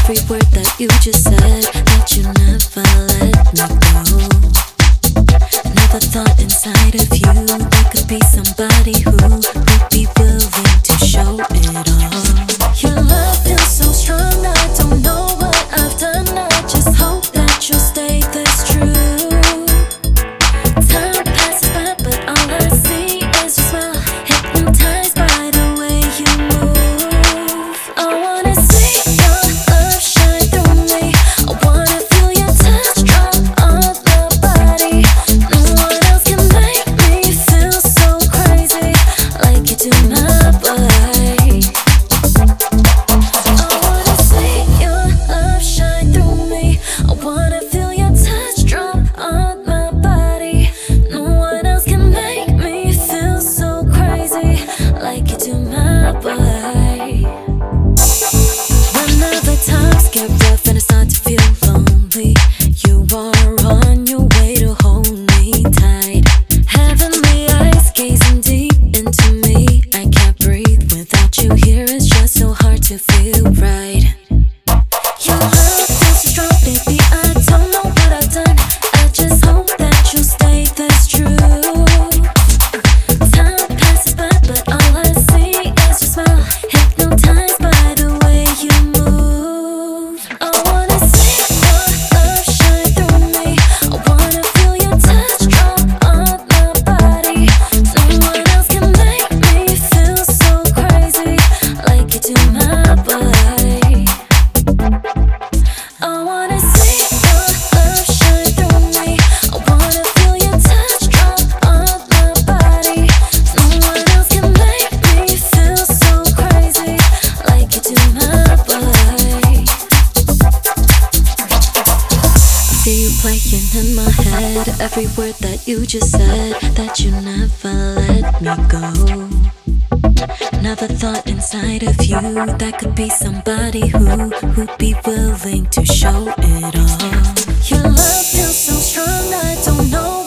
every word that you just said, that you never let me go. Never thought inside of you there could be somebody who would be willing to show it all. Your love feels so strong, I don't know what I've done. I just hope that you'll stay this true. Time passes by, but all I see is your smile, hypnotized by the way you move. I wanna see your love shine through me. I wanna feel your touch drop on my body. No one else can make me feel so crazy like you do my body. I wanna see your love shine through me. I wanna feel your touch drop on my body. No one else can make me feel so crazy like you do my body. When the times get rough and I start to feel lonely, you are on your way to hold me tight. Heavenly eyes gazing deep into me. I can't breathe without you here. It's just so hard to feel right. Your love feels so strong, baby. I don't know what I've done. I just hope that you'll stay this true. Time passes by, but all I see is your smile, hypnotized by the way you move. I wanna see your love shine through me. I wanna feel your touch drop on my body. No one else can make me feel so crazy like you do my body. I wanna see your love shine through me. I wanna feel your touch drop on my body. No one else can make me feel so crazy like you do my body. See you playing in my head, every word that you just said, that you never let me go. Never thought inside of you that could be somebody who would be willing to show it all. Your love feels so strong, I don't know